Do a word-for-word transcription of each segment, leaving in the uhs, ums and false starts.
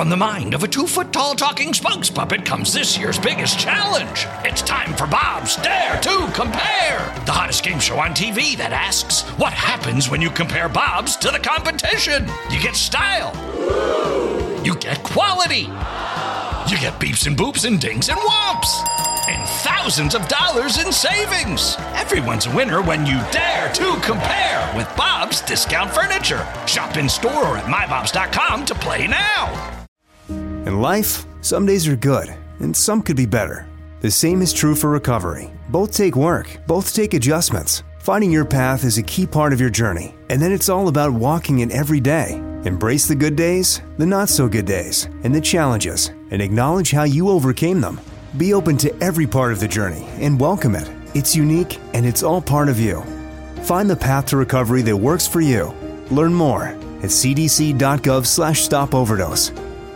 From the mind of a two-foot-tall talking spokes puppet comes this year's biggest challenge. It's time for Bob's Dare to Compare, the hottest game show on T V that asks, what happens when you compare Bobs to the competition? You get style. You get quality. You get beeps and boops and dings and whomps. And thousands of dollars in savings. Everyone's a winner when you dare to compare with Bob's Discount Furniture. Shop in store or at my bobs dot com to play now. In life, some days are good, and some could be better. The same is true for recovery. Both take work, both take adjustments. Finding your path is a key part of your journey, and then it's all about walking it every day. Embrace the good days, the not-so-good days, and the challenges, and acknowledge how you overcame them. Be open to every part of the journey and welcome it. It's unique, and it's all part of you. Find the path to recovery that works for you. Learn more at c d c dot gov slash stop overdose.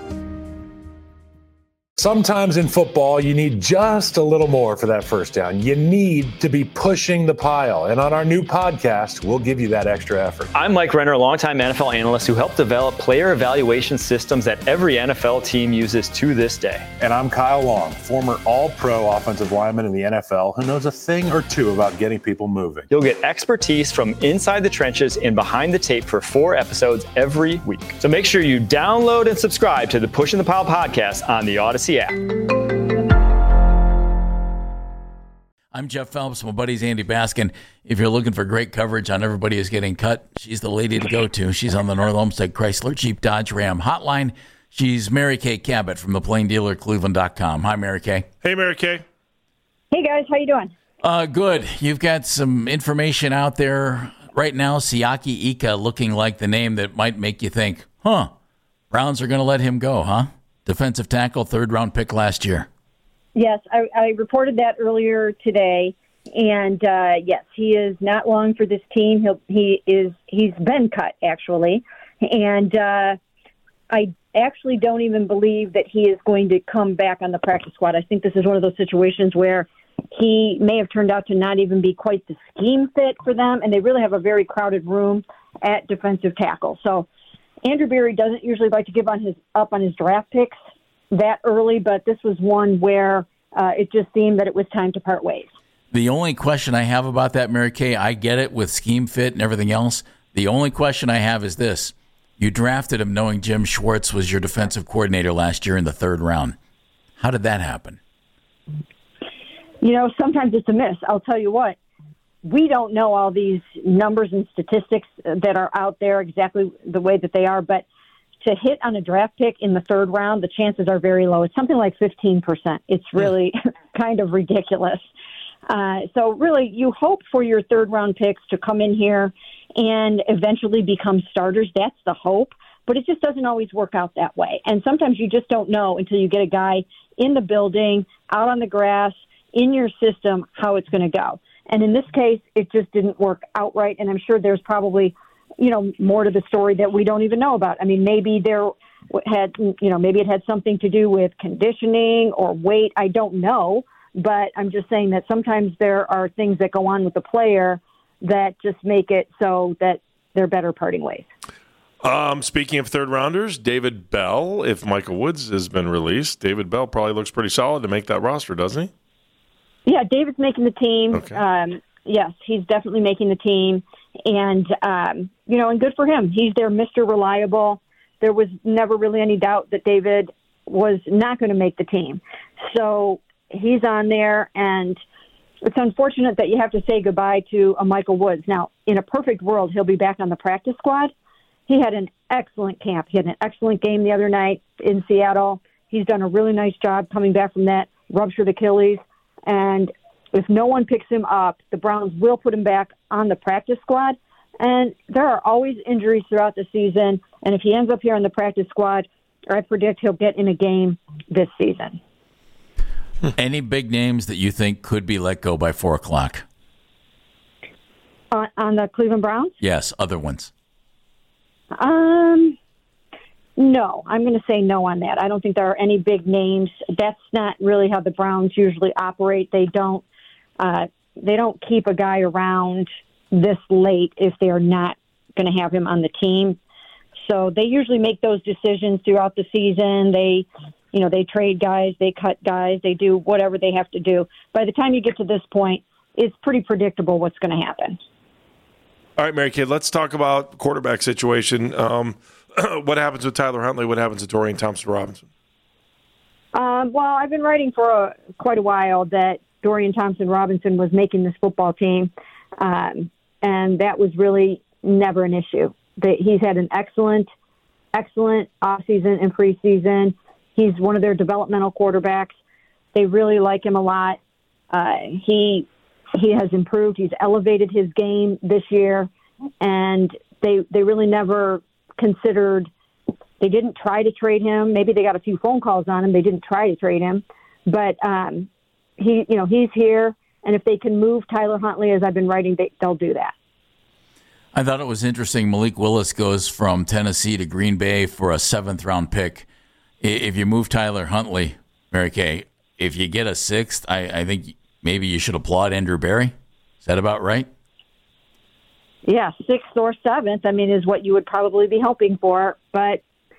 Sometimes in football, you need just a little more for that first down. You need to be pushing the pile. And on our new podcast, we'll give you that extra effort. I'm Mike Renner, a longtime N F L analyst who helped develop player evaluation systems that every N F L team uses to this day. And I'm Kyle Long, former all-pro offensive lineman in the N F L who knows a thing or two about getting people moving. You'll get expertise from inside the trenches and behind the tape for four episodes every week. So make sure you download and subscribe to the Pushing the Pile podcast on the Odyssey app. I'm Jeff Phelps. My buddy's Andy Baskin. If you're looking for great coverage on everybody who's getting cut, she's the lady to go to. She's on the North Olmsted Chrysler Jeep Dodge Ram hotline. She's Mary Kay Cabot from the Plain Dealer Cleveland dot com. Hi, Mary Kay. Hey, Mary Kay. Hey, guys. How you doing? Uh, good. You've got some information out there right now. Siaki Ika looking like the name that might make you think, huh, Browns are going to let him go, huh? Defensive tackle, third-round pick last year. Yes, I, I reported that earlier today, and uh, yes, he is not long for this team. He'll, he is he's been cut actually, and uh, I actually don't even believe that he is going to come back on the practice squad. I think this is one of those situations where he may have turned out to not even be quite the scheme fit for them, and they really have a very crowded room at defensive tackle. So Andrew Berry doesn't usually like to give on his up on his draft picks that early, but this was one where uh, it just seemed that it was time to part ways. The only question I have about that, Mary Kay, I get it with scheme fit and everything else. The only question I have is this. You drafted him knowing Jim Schwartz was your defensive coordinator last year in the third round. How did that happen? You know, sometimes it's a miss. I'll tell you what. We don't know all these numbers and statistics that are out there exactly the way that they are, but to hit on a draft pick in the third round, the chances are very low. It's something like fifteen percent. It's really kind of ridiculous. Uh, so really, you hope for your third-round picks to come in here and eventually become starters. That's the hope, but it just doesn't always work out that way. And sometimes you just don't know until you get a guy in the building, out on the grass, in your system, how it's going to go. And in this case, it just didn't work outright. And I'm sure there's probably, you know, more to the story that we don't even know about. I mean, maybe there had, you know, maybe it had something to do with conditioning or weight. I don't know. But I'm just saying that sometimes there are things that go on with the player that just make it so that they're better parting ways. Um, speaking of third rounders, David Bell, if Michael Woods has been released, David Bell probably looks pretty solid to make that roster, doesn't he? Yeah, David's making the team. Okay. Um, yes, he's definitely making the team. And, um, you know, and good for him. He's their Mister Reliable. There was never really any doubt that David was not going to make the team. So he's on there, and it's unfortunate that you have to say goodbye to a Michael Woods. Now, in a perfect world, he'll be back on the practice squad. He had an excellent camp. He had an excellent game the other night in Seattle. He's done a really nice job coming back from that ruptured Achilles. And if no one picks him up, the Browns will put him back on the practice squad. And there are always injuries throughout the season. And if he ends up here on the practice squad, I predict he'll get in a game this season. Any big names that you think could be let go by four o'clock? On, on the Cleveland Browns? Yes, other ones. Um, no, I'm going to say no on that. I don't think there are any big names. That's not really how the Browns usually operate. They don't, uh, they don't keep a guy around this late if they're not going to have him on the team. So they usually make those decisions throughout the season. They, you know, they trade guys, they cut guys, they do whatever they have to do. By the time you get to this point, it's pretty predictable what's going to happen. All right, Mary Kay, let's talk about quarterback situation. Um, what happens with Tyler Huntley? What happens with Dorian Thompson-Robinson? Um, well, I've been writing for a, quite a while that Dorian Thompson-Robinson was making this football team, um, and that was really never an issue. That he's had an excellent, excellent offseason and preseason. He's one of their developmental quarterbacks. They really like him a lot. Uh, he he has improved. He's elevated his game this year, and they they really never considered. They didn't try to trade him. Maybe they got a few phone calls on him. They didn't try to trade him, but um, he you know he's here. And if they can move Tyler Huntley, as I've been writing, they, they'll do that. I thought it was interesting. Malik Willis goes from Tennessee to Green Bay for a seventh round pick. If you move Tyler Huntley, Mary Kay, if you get a sixth, I, I think maybe you should applaud Andrew Berry. Is that about right? Yeah, sixth or seventh, I mean, is what you would probably be hoping for. But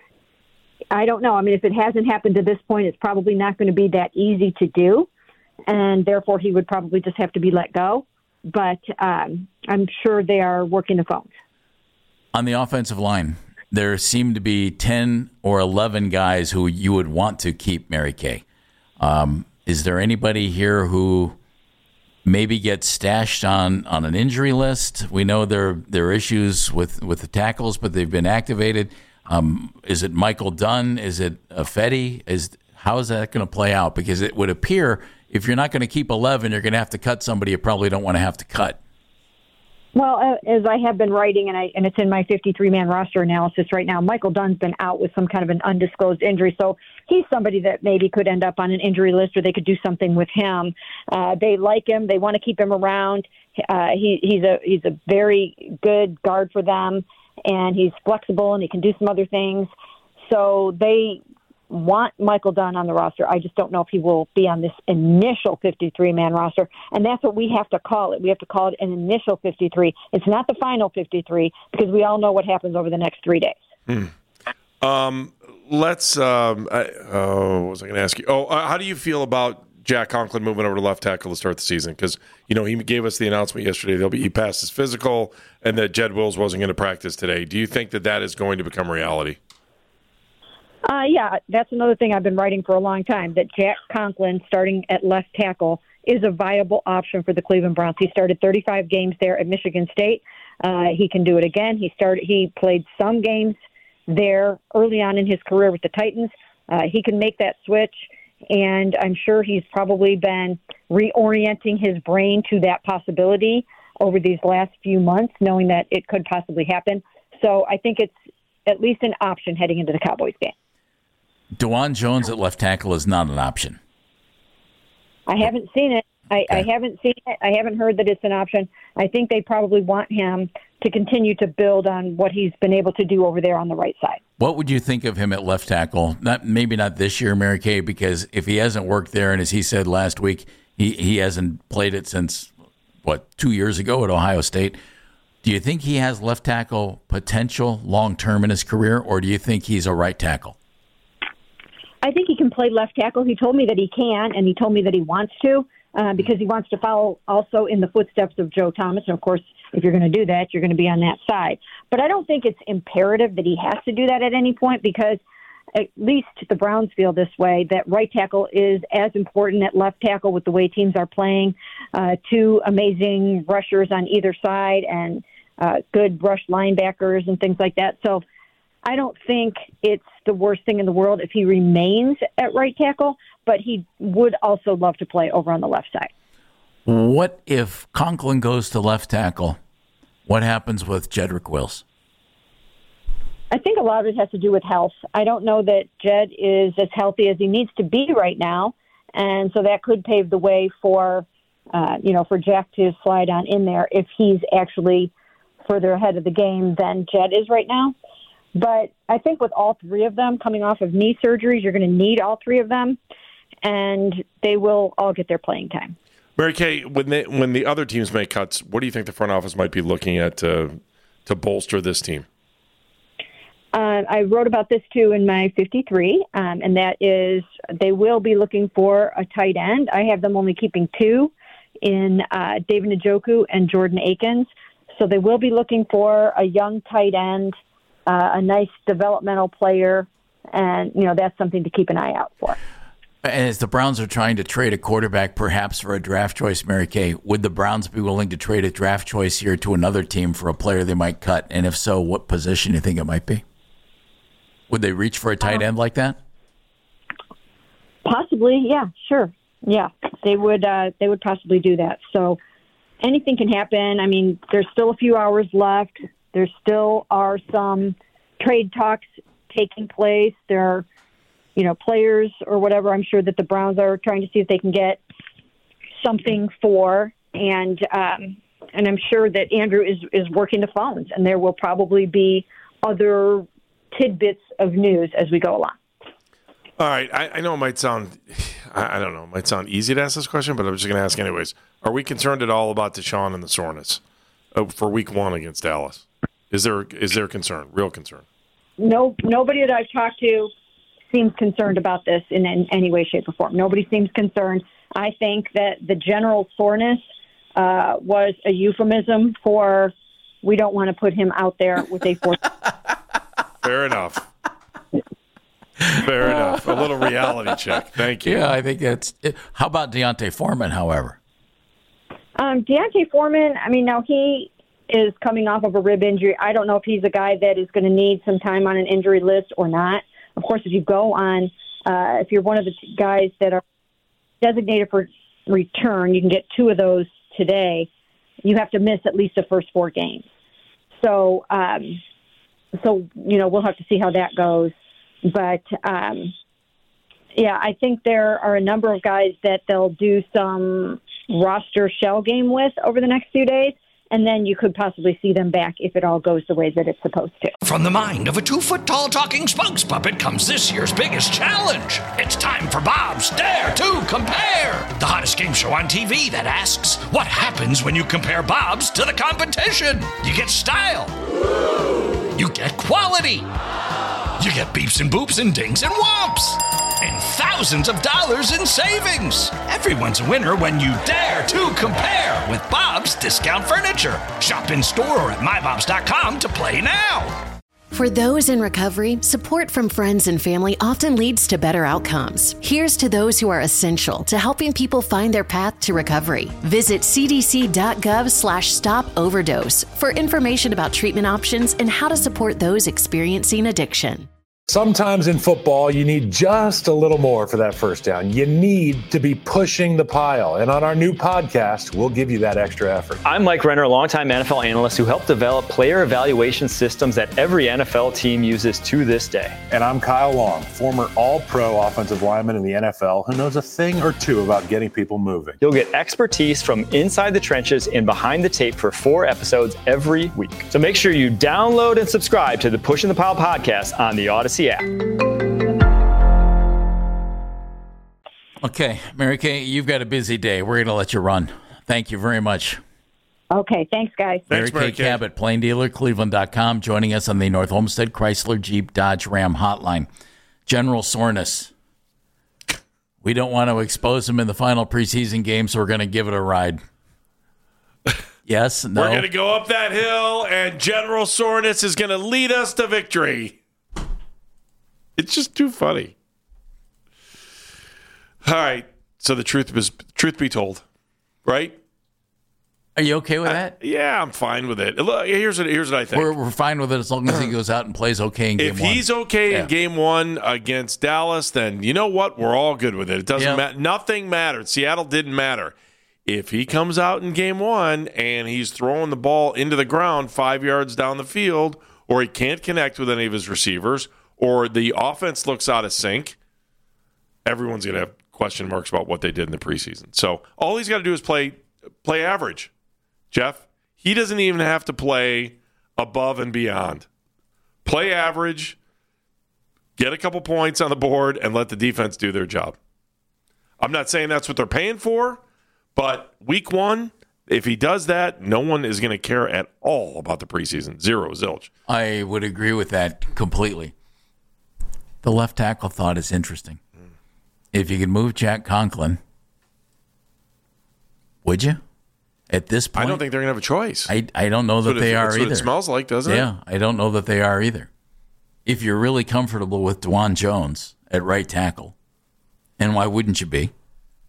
I don't know. I mean, if it hasn't happened to this point, it's probably not going to be that easy to do. And therefore, he would probably just have to be let go. But um, I'm sure they are working the phones. On the offensive line, there seem to be ten or eleven guys who you would want to keep, Mary Kay. Um, is there anybody here who maybe gets stashed on, on an injury list? We know there, there are issues with, with the tackles, but they've been activated. Um, is it Michael Dunn? Is it Fetty? Is how is that going to play out? Because it would appear if you're not going to keep eleven, you're going to have to cut somebody you probably don't want to have to cut. Well, uh, as I have been writing, and I and it's in my fifty-three man roster analysis right now, Michael Dunn's been out with some kind of an undisclosed injury. So he's somebody that maybe could end up on an injury list, or they could do something with him. Uh, they like him. They want to keep him around. Uh, he, he's a he's a very good guard for them, and he's flexible, and he can do some other things. So they want Michael Dunn on the roster. I just don't know if he will be on this initial fifty-three man roster, and that's what we have to call it. We have to call it an initial fifty-three. It's not the final fifty-three, because we all know what happens over the next three days. Hmm. Um, let's. Um, I, oh, what was I going to ask you? Oh, uh, how do you feel about Jack Conklin moving over to left tackle to start the season? Because you know he gave us the announcement yesterday. He'll be he passed his physical, and that Jed Wills wasn't going to practice today. Do you think that that is going to become reality? Uh, yeah, that's another thing I've been writing for a long time, that Jack Conklin starting at left tackle is a viable option for the Cleveland Browns. He started thirty-five games there at Michigan State. Uh, he can do it again. He started. He played some games there early on in his career with the Titans. Uh, he can make that switch, and I'm sure he's probably been reorienting his brain to that possibility over these last few months, knowing that it could possibly happen. So I think it's at least an option heading into the Cowboys game. DeJuan Jones at left tackle is not an option. I haven't seen it. I, Okay. I haven't seen it. I haven't heard that it's an option. I think they probably want him to continue to build on what he's been able to do over there on the right side. What would you think of him at left tackle? Not maybe not this year, Mary Kay, because if he hasn't worked there, and as he said last week, he, he hasn't played it since, what, two years ago at Ohio State. Do you think he has left tackle potential long-term in his career, or do you think he's a right tackle? I think he can play left tackle. He told me that he can, and he told me that he wants to, uh, because he wants to follow also in the footsteps of Joe Thomas. And, of course, if you're going to do that, you're going to be on that side. But I don't think it's imperative that he has to do that at any point, because at least the Browns feel this way, that right tackle is as important at left tackle with the way teams are playing. Uh, two amazing rushers on either side and uh, good rush linebackers and things like that. So I don't think it's the worst thing in the world if he remains at right tackle, but he would also love to play over on the left side. What if Conklin goes to left tackle? What happens with Jedrick Wills? I think a lot of it has to do with health. I don't know that Jed is as healthy as he needs to be right now, and so that could pave the way for, uh, you know, for Jack to slide on in there if he's actually further ahead of the game than Jed is right now. But I think with all three of them coming off of knee surgeries, you're going to need all three of them, and they will all get their playing time. Mary Kay, when they, when the other teams make cuts, what do you think the front office might be looking at to to bolster this team? Uh, I wrote about this too in my fifty-three, um, and that is they will be looking for a tight end. I have them only keeping two in uh, David Njoku and Jordan Akins. So they will be looking for a young tight end, uh, a nice developmental player, and, you know, that's something to keep an eye out for. As the Browns are trying to trade a quarterback perhaps for a draft choice, Mary Kay, would the Browns be willing to trade a draft choice here to another team for a player they might cut? And if so, what position do you think it might be? Would they reach for a tight end like that? Possibly, yeah, sure. Yeah, they would uh, they would possibly do that. So anything can happen. I mean, there's still a few hours left. There still are some trade talks taking place. There are, you know, players or whatever I'm sure that the Browns are trying to see if they can get something for. And um, and I'm sure that Andrew is, is working the phones, and there will probably be other tidbits of news as we go along. All right. I, I know it might sound, I, I don't know, it might sound easy to ask this question, but I'm just going to ask anyways. Are we concerned at all about Deshaun and the soreness uh, for week one against Dallas? Is there is there concern, real concern? No, nobody that I've talked to seems concerned about this in, in any way, shape, or form. Nobody seems concerned. I think that the general soreness uh, was a euphemism for we don't want to put him out there with a fourth. Fair enough. Fair enough. A little reality check. Thank you. Yeah, I think that's it. How about D'Onta Foreman, however? Um, D'Onta Foreman, I mean, now he is coming off of a rib injury. I don't know if he's a guy that is going to need some time on an injury list or not. Of course, if you go on, uh, if you're one of the guys that are designated for return, you can get two of those today. You have to miss at least the first four games. So, um, so you know, we'll have to see how that goes. But, um, yeah, I think there are a number of guys that they'll do some roster shell game with over the next few days, and then you could possibly see them back if it all goes the way that it's supposed to. From the mind of a two-foot-tall talking spokes puppet comes this year's biggest challenge. It's time for Bob's Dare to Compare, the hottest game show on T V that asks, what happens when you compare Bob's to the competition? You get style. You get quality. You get beeps and boops and dings and whomps. And thousands of dollars in savings. Everyone's a winner when you dare to compare with Bob's Discount Furniture. Shop in store or at my bobs dot com to play now. For those in recovery, support from friends and family often leads to better outcomes. Here's to those who are essential to helping people find their path to recovery. Visit cdc.gov slash stop overdose for information about treatment options and how to support those experiencing addiction. Sometimes in football, you need just a little more for that first down. You need to be pushing the pile. And on our new podcast, we'll give you that extra effort. I'm Mike Renner, a longtime N F L analyst who helped develop player evaluation systems that every N F L team uses to this day. And I'm Kyle Long, former all-pro offensive lineman in the N F L who knows a thing or two about getting people moving. You'll get expertise from inside the trenches and behind the tape for four episodes every week. So make sure you download and subscribe to the Pushing the Pile podcast on the Odyssey app. Okay, Mary Kay, you've got a busy day. We're going to let you run. Thank you very much. Okay, thanks, guys. Thanks, Mary Kay Cabot, Plain Dealer, Cleveland dot com, joining us on the North Olmsted Chrysler Jeep Dodge Ram hotline. General soreness. We don't want to expose him in the final preseason game, so we're going to give it a ride. Yes, no? We're going to go up that hill, and General Soreness is going to lead us to victory. It's just too funny. All right. So the truth was, truth be told, right? Are you okay with that? Uh, yeah, I'm fine with it. Look, here's what here's what I think. We're, we're fine with it as long as he goes out and plays okay in game if one. If he's okay yeah. in game one against Dallas, then you know what? We're all good with it. It doesn't yeah. matter. Nothing mattered. Seattle didn't matter. If he comes out in game one and he's throwing the ball into the ground five yards down the field, or he can't connect with any of his receivers, or the offense looks out of sync, everyone's going to have question marks about what they did in the preseason. So all he's got to do is play play average, Jeff. He doesn't even have to play above and beyond. Play average, get a couple points on the board, and let the defense do their job. I'm not saying that's what they're paying for, but week one, If he does that, no one is going to care at all about the preseason. Zero, zilch. I would agree with that completely. The left tackle thought is interesting. If you could move Jack Conklin, would you? At this point, I don't think they're going to have a choice. I, I don't know that that's they it, are that's either. What it smells like, doesn't it? Yeah, I don't know that they are either. If you're really comfortable with DeJuan Jones at right tackle, and why wouldn't you be?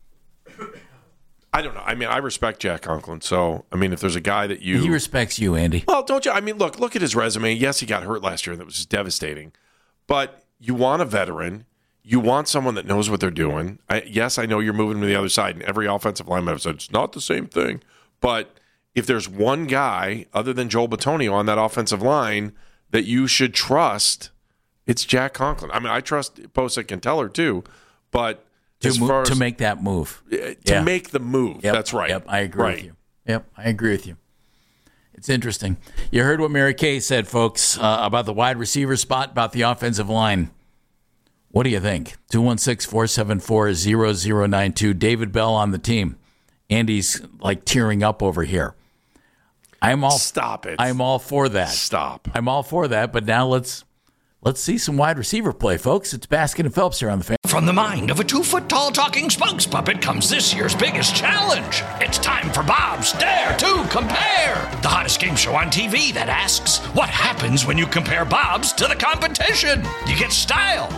I don't know. I mean, I respect Jack Conklin. So, I mean, if there's a guy that you... He respects you, Andy. Well, don't you? I mean, look, look at his resume. Yes, he got hurt last year. That was just devastating. But you want a veteran. You want someone that knows what they're doing. I, yes, I know you're moving to the other side. And every offensive lineman has said it's not the same thing. But if there's one guy other than Joel Bitonio on that offensive line that you should trust, it's Jack Conklin. I mean, I trust Posick and Teller too, but to, as move, far as, to make that move. To yeah. make the move. Yep, That's right. Yep, I agree right. with you. Yep, I agree with you. It's interesting. You heard what Mary Kay said, folks, uh, about the wide receiver spot, about the offensive line. What do you think? two one six, four seven four, zero zero nine two. David Bell on the team. Andy's like tearing up over here. I'm all Stop it. I'm all for that. Stop. I'm all for that, but now let's let's see some wide receiver play, folks. It's Baskin and Phelps here on the Fan. From the mind of a two-foot-tall talking spokes puppet comes this year's biggest challenge. It's time for Bob's Dare to Compare, the hottest game show on T V that asks, what happens when you compare Bob's to the competition? You get style.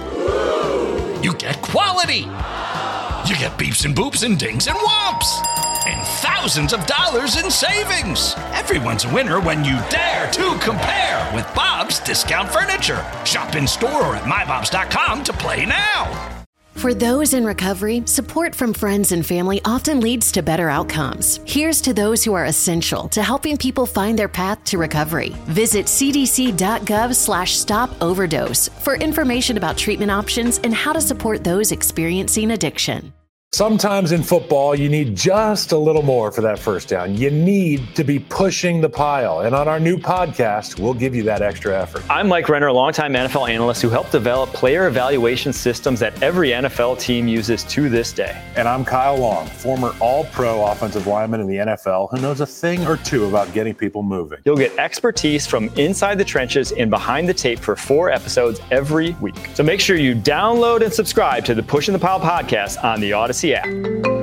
You get quality. You get beeps and boops and dings and whomps. And thousands of dollars in savings. Everyone's a winner when you dare to compare with Bob's Discount Furniture. Shop in store or at my bobs dot com to play now. For those in recovery, support from friends and family often leads to better outcomes. Here's to those who are essential to helping people find their path to recovery. Visit cdc.gov slash stop overdose for information about treatment options and how to support those experiencing addiction. Sometimes in football, you need just a little more for that first down. You need to be pushing the pile. And on our new podcast, we'll give you that extra effort. I'm Mike Renner, a longtime N F L analyst who helped develop player evaluation systems that every N F L team uses to this day. And I'm Kyle Long, former all-pro offensive lineman in the N F L who knows a thing or two about getting people moving. You'll get expertise from inside the trenches and behind the tape for four episodes every week. So make sure you download and subscribe to the Pushing the Pile podcast on the Odyssey app.